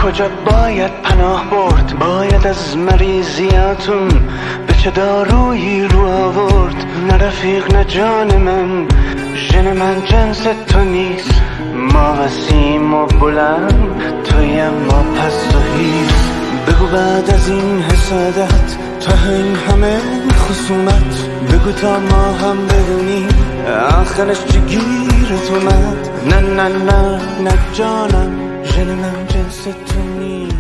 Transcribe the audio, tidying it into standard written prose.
کجا باید پناه برد؟ باید از مریضیاتون به چه دارویی رو آورد؟ نه رفیق نه جان من، ژن من جنس تو نیست. ما وسیم و بلند، تویم ما پست و هیز. بگو بعد از این حسادت، تا این همه خصومت، بگو تا ما هم بدونیم آخرش چی گیرت اومد. نه نه نه نه جانم، ژن من جنس تو نیست.